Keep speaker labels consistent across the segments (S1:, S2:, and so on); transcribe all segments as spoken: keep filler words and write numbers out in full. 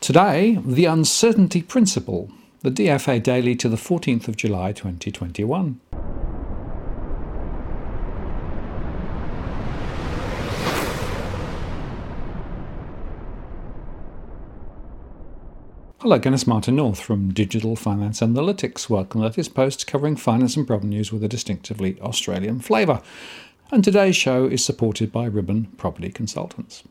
S1: Today, the uncertainty principle, the D F A Daily to the fourteenth of July twenty twenty-one. Hello, Dennis Martin North from Digital Finance Analytics. Welcome to this post covering finance and property news with a distinctively Australian flavour. And today's show is supported by Ribbon Property Consultants.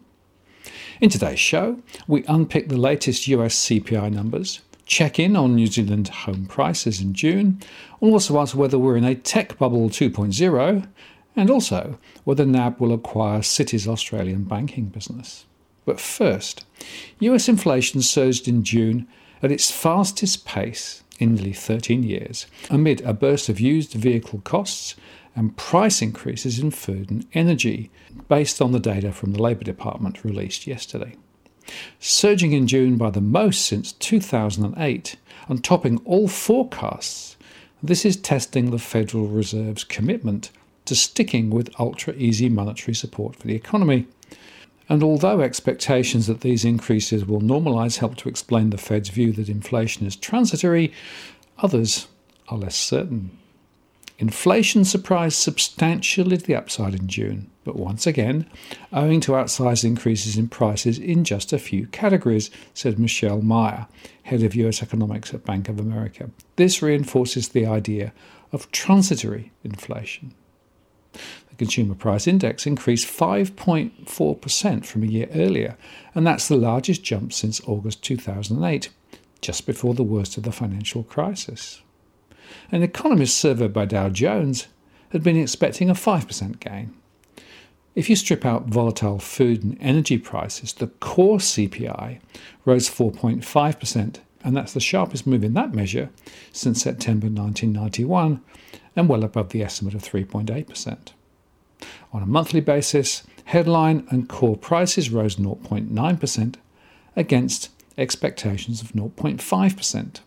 S1: In today's show, we unpick the latest U S C P I numbers, check in on New Zealand home prices in June, and also ask whether we're in a tech bubble two point oh, and also whether N A B will acquire Citi's Australian banking business. But first, U S inflation surged in June at its fastest pace in nearly thirteen years, amid a burst of used vehicle costs and price increases in food and energy, based on the data from the Labor Department released yesterday. Surging in June by the most since two thousand eight, and topping all forecasts, this is testing the Federal Reserve's commitment to sticking with ultra-easy monetary support for the economy. And although expectations that these increases will normalise help to explain the Fed's view that inflation is transitory, others are less certain. Inflation surprised substantially to the upside in June, but once again, owing to outsized increases in prices in just a few categories, said Michelle Meyer, head of U S economics at Bank of America. This reinforces the idea of transitory inflation. The Consumer Price Index increased five point four percent from a year earlier, and that's the largest jump since August two thousand eight, just before the worst of the financial crisis. An economist surveyed by Dow Jones had been expecting a five percent gain. If you strip out volatile food and energy prices, the core C P I rose four point five percent, and that's the sharpest move in that measure since September nineteen ninety-one, and well above the estimate of three point eight percent. On a monthly basis, headline and core prices rose zero point nine percent against expectations of zero point five percent.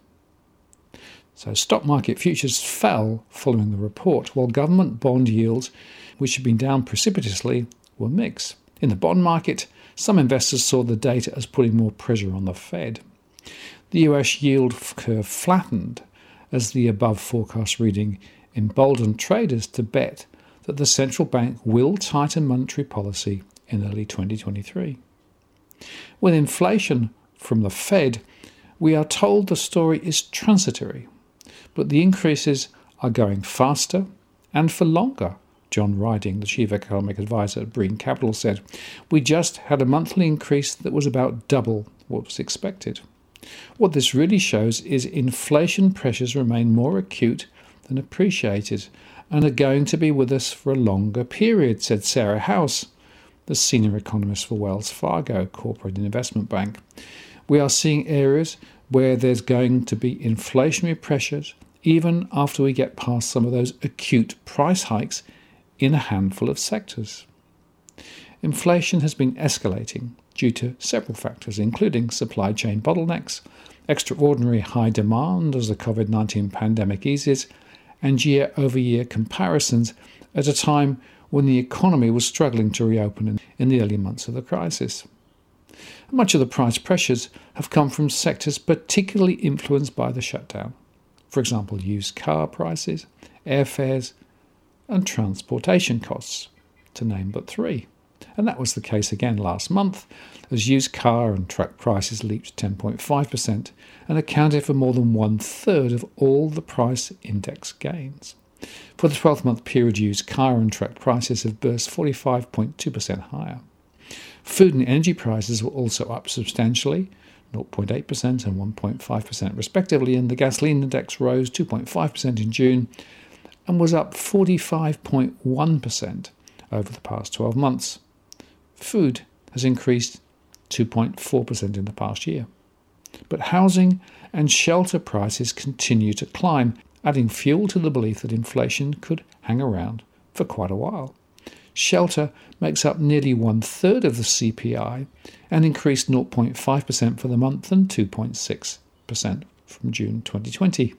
S1: So stock market futures fell following the report, while government bond yields, which had been down precipitously, were mixed. In the bond market, some investors saw the data as putting more pressure on the Fed. The U S yield curve flattened as the above forecast reading emboldened traders to bet that the central bank will tighten monetary policy in early twenty twenty-three. With inflation from the Fed, we are told the story is transitory, but the increases are going faster and for longer. John Riding, the chief economic advisor at Brean Capital, said, "We just had a monthly increase that was about double what was expected." What this really shows is inflation pressures remain more acute than appreciated and are going to be with us for a longer period, said Sarah House, the senior economist for Wells Fargo Corporate and Investment Bank. We are seeing areas where there's going to be inflationary pressures even after we get past some of those acute price hikes in a handful of sectors. Inflation has been escalating due to several factors, including supply chain bottlenecks, extraordinary high demand as the covid nineteen pandemic eases, and year-over-year comparisons at a time when the economy was struggling to reopen in the early months of the crisis. Much of the price pressures have come from sectors particularly influenced by the shutdown. For example, used car prices, airfares, and transportation costs, to name but three. And that was the case again last month, as used car and truck prices leaped ten point five percent and accounted for more than one-third of all the price index gains. For the twelve-month period, used car and truck prices have burst forty-five point two percent higher. Food and energy prices were also up substantially, zero point eight percent and one point five percent respectively, and the gasoline index rose two point five percent in June and was up forty-five point one percent over the past twelve months. Food has increased two point four percent in the past year. But housing and shelter prices continue to climb, adding fuel to the belief that inflation could hang around for quite a while. Shelter makes up nearly one-third of the C P I and increased zero point five percent for the month and two point six percent from June twenty twenty.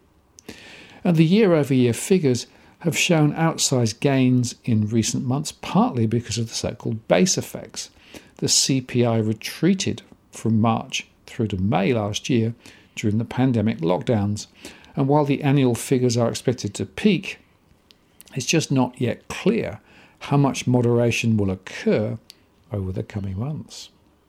S1: And the year-over-year figures have shown outsized gains in recent months, partly because of the so-called base effects. The C P I retreated from March through to May last year during the pandemic lockdowns. And while the annual figures are expected to peak, it's just not yet clear how much moderation will occur over the coming months.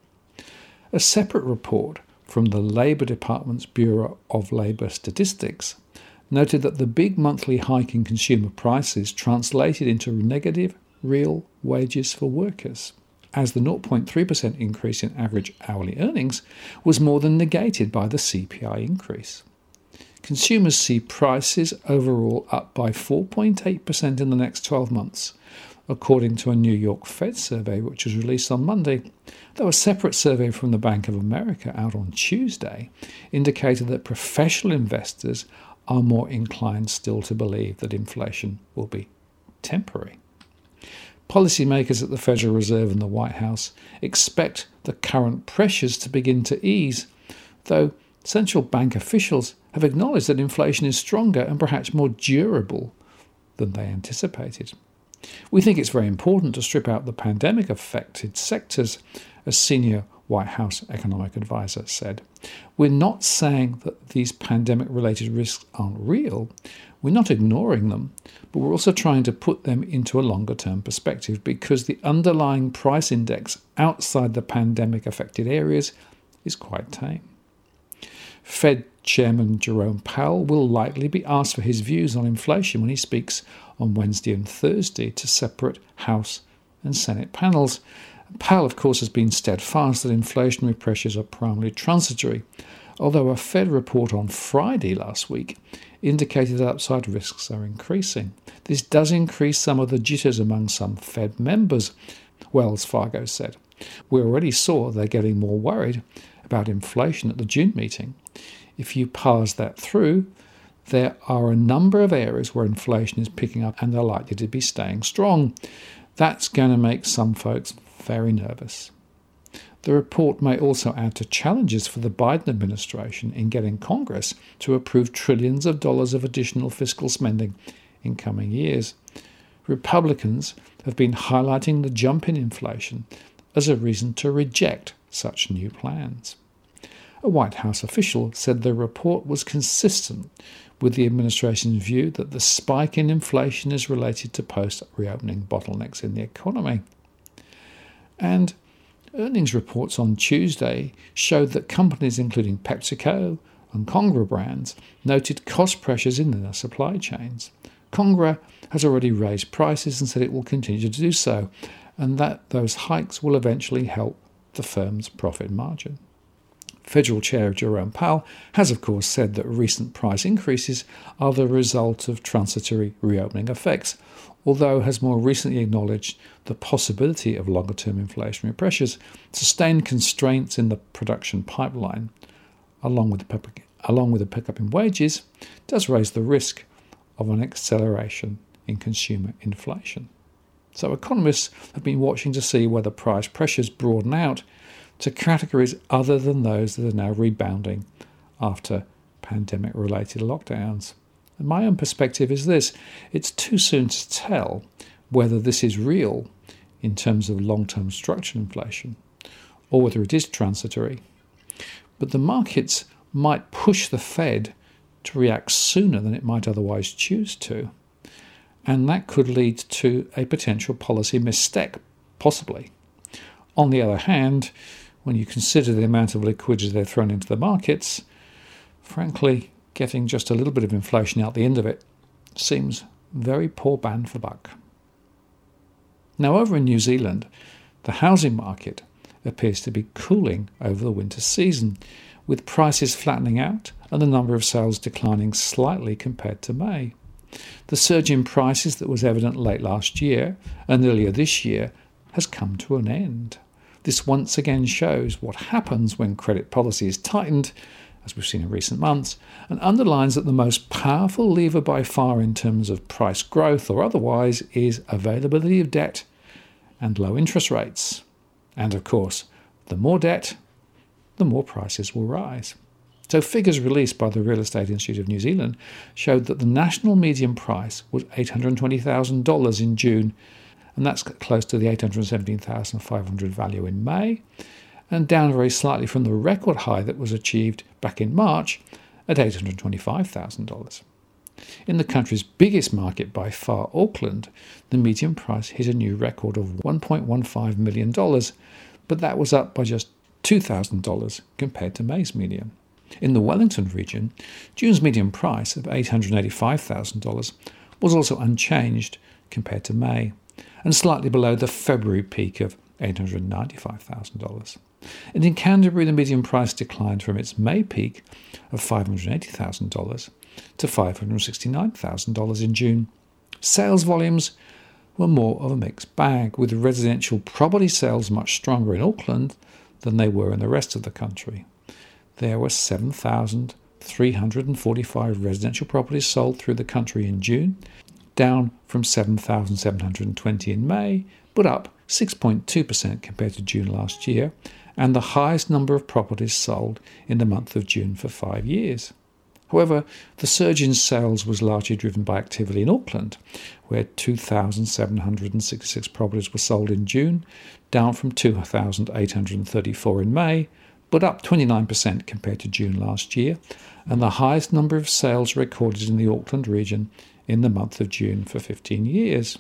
S1: A separate report from the Labour Department's Bureau of Labour Statistics noted that the big monthly hike in consumer prices translated into negative real wages for workers, as the zero point three percent increase in average hourly earnings was more than negated by the C P I increase. Consumers see prices overall up by four point eight percent in the next twelve months, according to a New York Fed survey which was released on Monday, though a separate survey from the Bank of America out on Tuesday indicated that professional investors are more inclined still to believe that inflation will be temporary. Policymakers at the Federal Reserve and the White House expect the current pressures to begin to ease, though central bank officials have acknowledged that inflation is stronger and perhaps more durable than they anticipated. We think it's very important to strip out the pandemic-affected sectors, a senior White House economic advisor said. We're not saying that these pandemic-related risks aren't real. We're not ignoring them, but we're also trying to put them into a longer-term perspective because the underlying price index outside the pandemic-affected areas is quite tame. Fed Chairman Jerome Powell will likely be asked for his views on inflation when he speaks on Wednesday and Thursday to separate House and Senate panels. Powell, of course, has been steadfast that inflationary pressures are primarily transitory, although a Fed report on Friday last week indicated that upside risks are increasing. This does increase some of the jitters among some Fed members, Wells Fargo said. We already saw they're getting more worried about inflation at the June meeting. If you parse that through, there are a number of areas where inflation is picking up and they're likely to be staying strong. That's going to make some folks very nervous. The report may also add to challenges for the Biden administration in getting Congress to approve trillions of dollars of additional fiscal spending in coming years. Republicans have been highlighting the jump in inflation as a reason to reject such new plans. A White House official said the report was consistent with the administration's view that the spike in inflation is related to post-reopening bottlenecks in the economy. And earnings reports on Tuesday showed that companies including PepsiCo and Congra brands noted cost pressures in their supply chains. Congra has already raised prices and said it will continue to do so, and that those hikes will eventually help the firm's profit margin. Federal Chair Jerome Powell has, of course, said that recent price increases are the result of transitory reopening effects, although has more recently acknowledged the possibility of longer-term inflationary pressures, sustained constraints in the production pipeline, along with the along with a pickup in wages, does raise the risk of an acceleration in consumer inflation. So economists have been watching to see whether price pressures broaden out to categories other than those that are now rebounding after pandemic-related lockdowns. And my own perspective is this: it's too soon to tell whether this is real in terms of long-term structural inflation or whether it is transitory. But the markets might push the Fed to react sooner than it might otherwise choose to, and that could lead to a potential policy misstep, possibly. On the other hand, when you consider the amount of liquidity they've thrown into the markets, frankly, getting just a little bit of inflation out the end of it seems very poor bang for buck. Now, over in New Zealand, the housing market appears to be cooling over the winter season, with prices flattening out and the number of sales declining slightly compared to May. The surge in prices that was evident late last year and earlier this year has come to an end. This once again shows what happens when credit policy is tightened, as we've seen in recent months, and underlines that the most powerful lever by far in terms of price growth or otherwise is availability of debt and low interest rates. And of course, the more debt, the more prices will rise. So figures released by the Real Estate Institute of New Zealand showed that the national median price was eight hundred twenty thousand dollars in June, and that's close to the eight hundred seventeen thousand five hundred dollars value in May. and down very slightly from the record high that was achieved back in March at eight hundred twenty-five thousand dollars. In the country's biggest market by far, Auckland, the median price hit a new record of one point one five million dollars, but that was up by just two thousand dollars compared to May's median. In the Wellington region, June's median price of eight hundred eighty-five thousand dollars was also unchanged compared to May, and slightly below the February peak of eight hundred ninety-five thousand dollars. And in Canterbury, the median price declined from its May peak of five hundred eighty thousand dollars to five hundred sixty-nine thousand dollars in June. Sales volumes were more of a mixed bag, with residential property sales much stronger in Auckland than they were in the rest of the country. There were seven thousand three hundred forty-five residential properties sold through the country in June, down from seven thousand seven hundred twenty in May, but up six point two percent compared to June last year, and the highest number of properties sold in the month of June for five years. However, the surge in sales was largely driven by activity in Auckland, where two thousand seven hundred sixty-six properties were sold in June, down from two thousand eight hundred thirty-four in May, but up twenty-nine percent compared to June last year, and the highest number of sales recorded in the Auckland region in the month of June for fifteen years.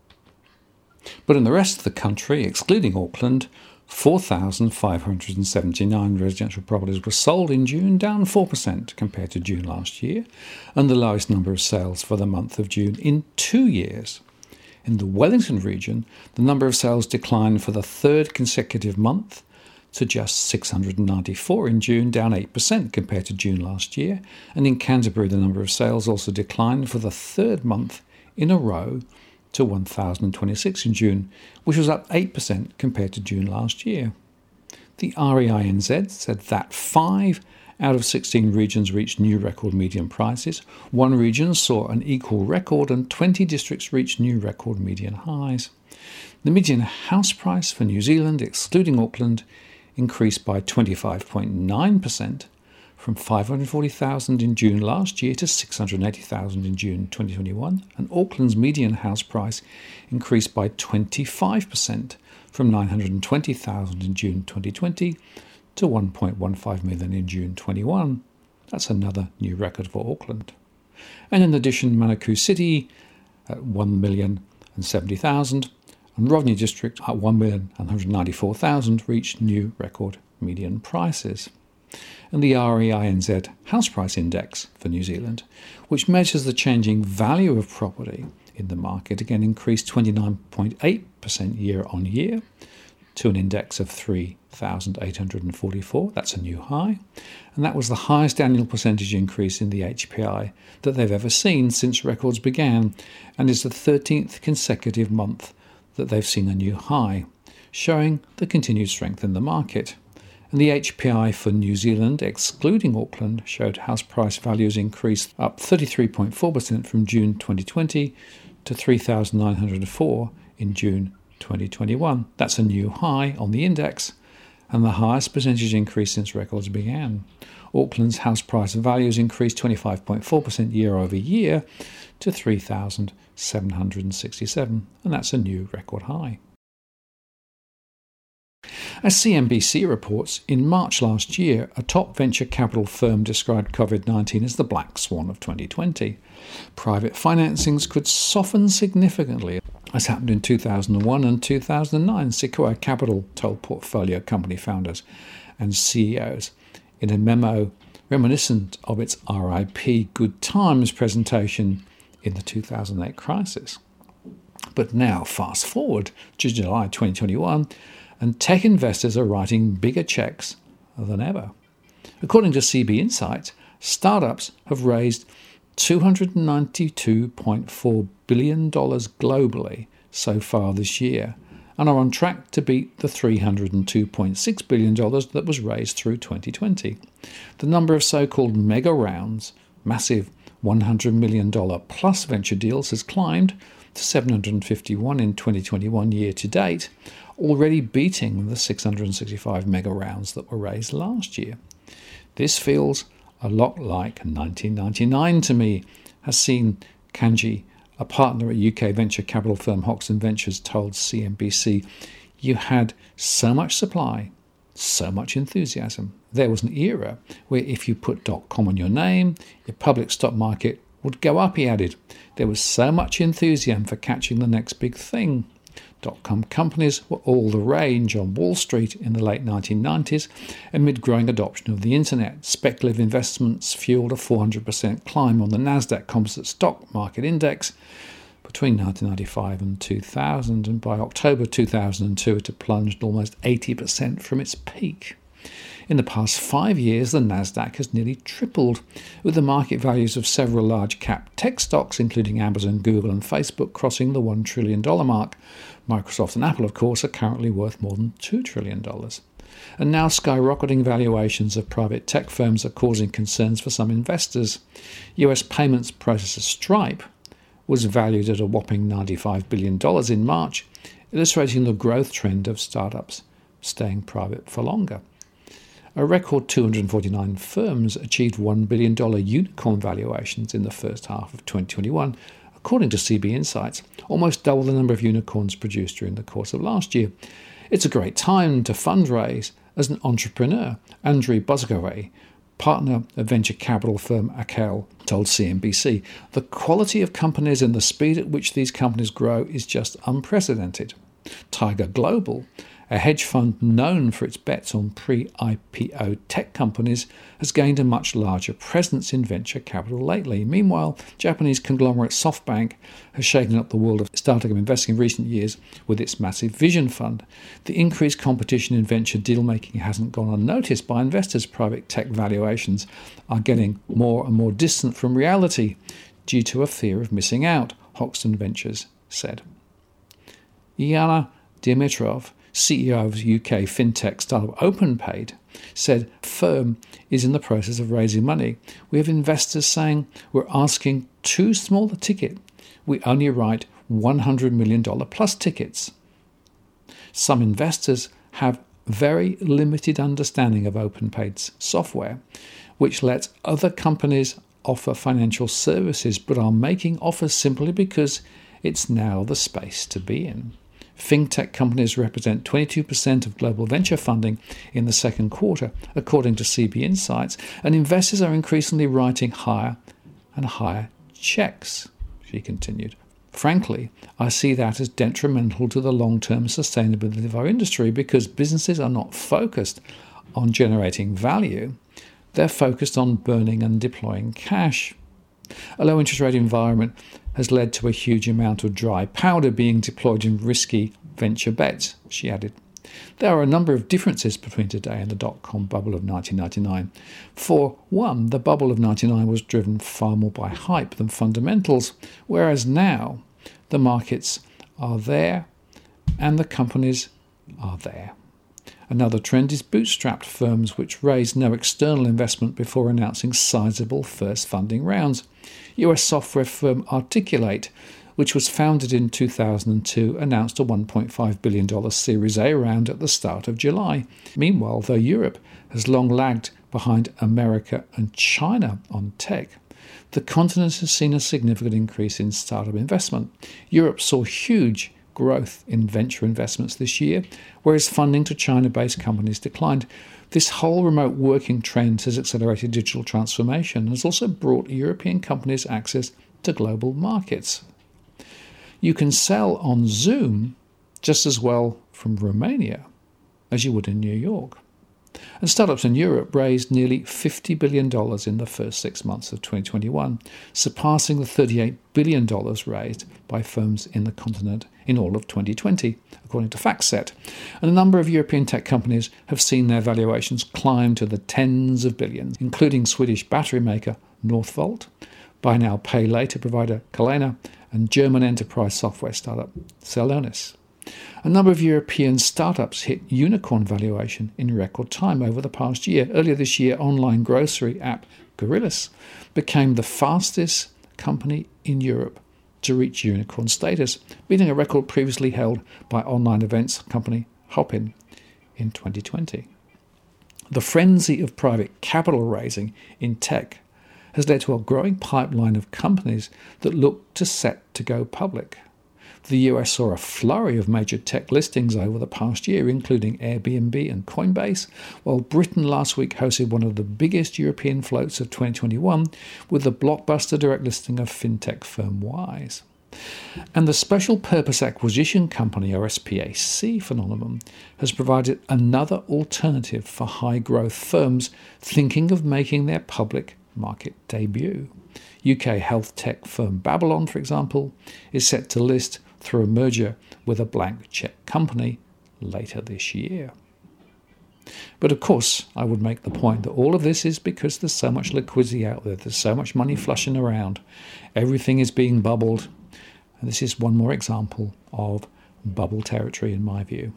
S1: But in the rest of the country, excluding Auckland, four thousand five hundred seventy-nine residential properties were sold in June, down four percent compared to June last year, and the lowest number of sales for the month of June in two years. In the Wellington region, the number of sales declined for the third consecutive month to just six hundred ninety-four in June, down eight percent compared to June last year, and in Canterbury the number of sales also declined for the third month in a row to one thousand twenty-six in June, which was up eight percent compared to June last year. The R E I N Z said that five out of sixteen regions reached new record median prices, one region saw an equal record, and twenty districts reached new record median highs. The median house price for New Zealand, excluding Auckland, increased by twenty-five point nine percent from five hundred forty thousand dollars in June last year to six hundred eighty thousand dollars in June twenty twenty-one, and Auckland's median house price increased by twenty-five percent from nine hundred twenty thousand dollars in June twenty twenty to one point one five million dollars in June twenty-one. That's another new record for Auckland. And in addition, Manukau City at one million seventy thousand dollars and Rodney District at one million one hundred ninety-four thousand dollars reached new record median prices. And the R E I N Z House Price Index for New Zealand, which measures the changing value of property in the market, again increased twenty-nine point eight percent year on year to an index of three thousand eight hundred forty-four. That's a new high. And that was the highest annual percentage increase in the H P I that they've ever seen since records began, and is the thirteenth consecutive month that they've seen a new high, showing the continued strength in the market. And the H P I for New Zealand, excluding Auckland, showed house price values increased up thirty-three point four percent from June twenty twenty to three thousand nine hundred four in June twenty twenty-one. That's a new high on the index, and the highest percentage increase since records began. Auckland's house price values increased twenty-five point four percent year over year to three thousand seven hundred sixty-seven, and that's a new record high. As C N B C reports, in March last year, a top venture capital firm described COVID nineteen as the black swan of twenty twenty. Private financings could soften significantly, as happened in two thousand one and two thousand nine, Sequoia Capital told portfolio company founders and C E Os in a memo reminiscent of its R I P Good Times presentation in the two thousand eight crisis. But now, fast forward to July twenty twenty-one, and tech investors are writing bigger checks than ever. According to C B Insight, startups have raised two hundred ninety-two point four billion dollars globally so far this year, and are on track to beat the three hundred two point six billion dollars that was raised through twenty twenty. The number of so-called mega rounds, massive one hundred million dollars plus venture deals, has climbed to seven hundred fifty-one in twenty twenty-one year to date, already beating the six hundred sixty-five mega rounds that were raised last year. This feels a lot like nineteen ninety-nine to me, has seen Kanji, a partner at U K venture capital firm Hoxton Ventures, told C N B C, "You had so much supply So much enthusiasm. There was an era where if you put .com on your name, your public stock market would go up, he added. There was so much enthusiasm for catching the next big thing. Dot-com companies were all the rage on Wall Street in the late nineteen nineties amid growing adoption of the internet. Speculative investments fueled a four hundred percent climb on the Nasdaq Composite Stock Market Index between nineteen ninety-five and two thousand, and by October two thousand two it had plunged almost eighty percent from its peak. In the past five years, the Nasdaq has nearly tripled, with the market values of several large-cap tech stocks, including Amazon, Google and Facebook, crossing the one trillion dollars mark. Microsoft and Apple, of course, are currently worth more than two trillion dollars. And now skyrocketing valuations of private tech firms are causing concerns for some investors. U S payments processor Stripe was valued at a whopping ninety-five billion dollars in March, illustrating the growth trend of startups staying private for longer. A record two hundred forty-nine firms achieved one billion dollars unicorn valuations in the first half of twenty twenty-one, according to C B Insights, almost double the number of unicorns produced during the course of last year. It's a great time to fundraise as an entrepreneur, Andrew Buzgaway, partner of venture capital firm Akel, told C N B C. The quality of companies and the speed at which these companies grow is just unprecedented. Tiger Global, a hedge fund known for its bets on pre-I P O tech companies, has gained a much larger presence in venture capital lately. Meanwhile, Japanese conglomerate SoftBank has shaken up the world of startup investing in recent years with its massive Vision Fund. The increased competition in venture deal-making hasn't gone unnoticed by investors. Private tech valuations are getting more and more distant from reality due to a fear of missing out, Hoxton Ventures said. Yana Dimitrov, C E O of U K fintech startup OpenPaid, said firm is in the process of raising money. We have investors saying we're asking too small a ticket. We only write one hundred million dollars plus tickets. Some investors have very limited understanding of OpenPaid's software, which lets other companies offer financial services, but are making offers simply because it's now the space to be in. Fintech companies represent twenty-two percent of global venture funding in the second quarter, according to C B Insights, and investors are increasingly writing higher and higher checks, she continued. Frankly, I see that as detrimental to the long-term sustainability of our industry because businesses are not focused on generating value. They're focused on burning and deploying cash. A low interest rate environment has led to a huge amount of dry powder being deployed in risky venture bets, she added. There are a number of differences between today and the dot-com bubble of nineteen ninety-nine. For one, the bubble of ninety-nine was driven far more by hype than fundamentals, whereas now the markets are there and the companies are there. Another trend is bootstrapped firms which raise no external investment before announcing sizable first funding rounds. U S software firm Articulate, which was founded in two thousand two, announced a one point five billion dollars Series A round at the start of July. Meanwhile, though Europe has long lagged behind America and China on tech, the continent has seen a significant increase in startup investment. Europe saw huge growth in venture investments this year, whereas funding to China-based companies declined. This whole remote working trend has accelerated digital transformation and has also brought European companies access to global markets. You can sell on Zoom just as well from Romania as you would in New York. And startups in Europe raised nearly fifty billion dollars in the first six months of twenty twenty-one, surpassing the thirty-eight billion dollars raised by firms in the continent in all of twenty twenty, according to FactSet. And a number of European tech companies have seen their valuations climb to the tens of billions, including Swedish battery maker Northvolt, buy now pay later provider Kalena, and German enterprise software startup Celonis. A number of European startups hit unicorn valuation in record time over the past year. Earlier this year, online grocery app Gorillas became the fastest company in Europe to reach unicorn status, beating a record previously held by online events company Hopin in twenty twenty. The frenzy of private capital raising in tech has led to a growing pipeline of companies that look to set to go public. The U S saw a flurry of major tech listings over the past year, including Airbnb and Coinbase, while Britain last week hosted one of the biggest European floats of twenty twenty-one with the blockbuster direct listing of fintech firm Wise. And the Special Purpose Acquisition Company, or S P A C phenomenon, has provided another alternative for high-growth firms thinking of making their public market debut. U K health tech firm Babylon, for example, is set to list through a merger with a blank check company later this year. But of course, I would make the point that all of this is because there's so much liquidity out there, there's so much money flushing around, everything is being bubbled, and this is one more example of bubble territory in my view.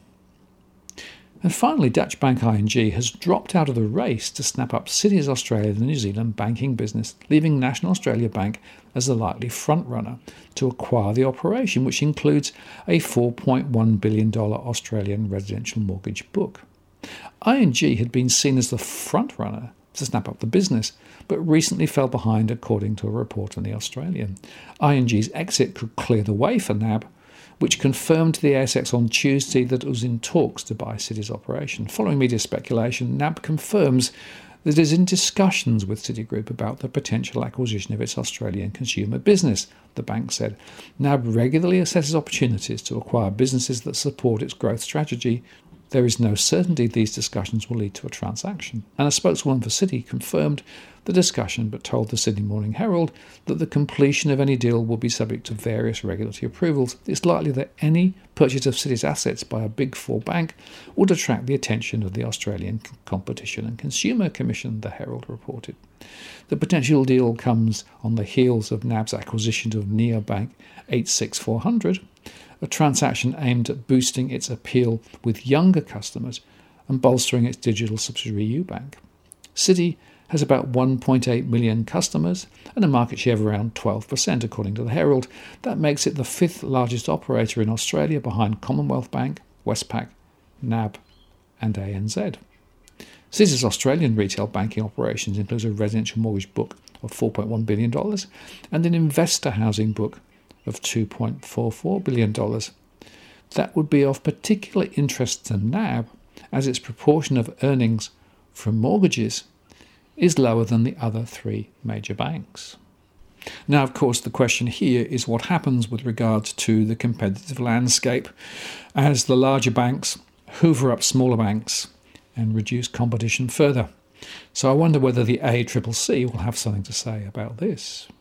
S1: And finally, Dutch bank I N G has dropped out of the race to snap up Citi's Australia and New Zealand banking business, leaving National Australia Bank as the likely frontrunner to acquire the operation, which includes a four point one billion dollars Australian residential mortgage book. I N G had been seen as the frontrunner to snap up the business, but recently fell behind according to a report on The Australian. I N G's exit could clear the way for N A B, which confirmed to the A S X on Tuesday that it was in talks to buy Citi's operation. Following media speculation, N A B confirms that it is in discussions with Citigroup about the potential acquisition of its Australian consumer business, the bank said. N A B regularly assesses opportunities to acquire businesses that support its growth strategy. There is no certainty these discussions will lead to a transaction. And a spokeswoman for Citi confirmed the discussion but told the Sydney Morning Herald that the completion of any deal will be subject to various regulatory approvals. It's likely that any purchase of Citi's assets by a Big Four bank would attract the attention of the Australian Competition and Consumer Commission, the Herald reported. The potential deal comes on the heels of N A B's acquisition of neobank eight six four hundred, a transaction aimed at boosting its appeal with younger customers and bolstering its digital subsidiary Ubank. Citi has about one point eight million customers and a market share of around twelve percent, according to the Herald. That makes it the fifth largest operator in Australia behind Commonwealth Bank, Westpac, N A B and A N Z. Citi's Australian retail banking operations includes a residential mortgage book of four point one billion dollars and an investor housing book of two point four four billion dollars. That would be of particular interest to N A B as its proportion of earnings from mortgages is lower than the other three major banks. Now, of course, the question here is what happens with regards to the competitive landscape as the larger banks hoover up smaller banks and reduce competition further. So I wonder whether the A C C C will have something to say about this.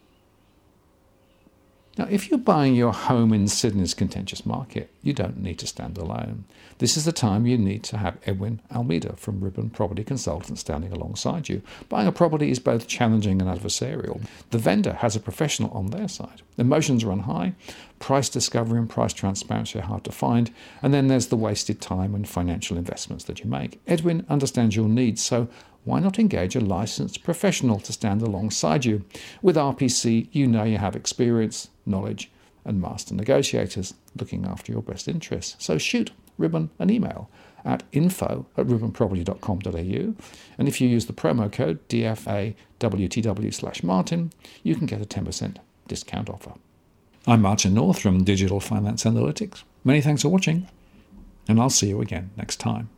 S1: Now, if you're buying your home in Sydney's contentious market, you don't need to stand alone. This is the time you need to have Edwin Almeida from Ribbon Property Consultants standing alongside you. Buying a property is both challenging and adversarial. The vendor has a professional on their side. Emotions run high, price discovery and price transparency are hard to find, and then there's the wasted time and financial investments that you make. Edwin understands your needs, so why not engage a licensed professional to stand alongside you? With R P C, you know you have experience, knowledge, and master negotiators looking after your best interests. So shoot Ribbon an email at info at ribbon property dot com dot a u, and if you use the promo code D F A W T W slash Martin, you can get a ten percent discount offer. I'm Martin North from Digital Finance Analytics. Many thanks for watching, and I'll see you again next time.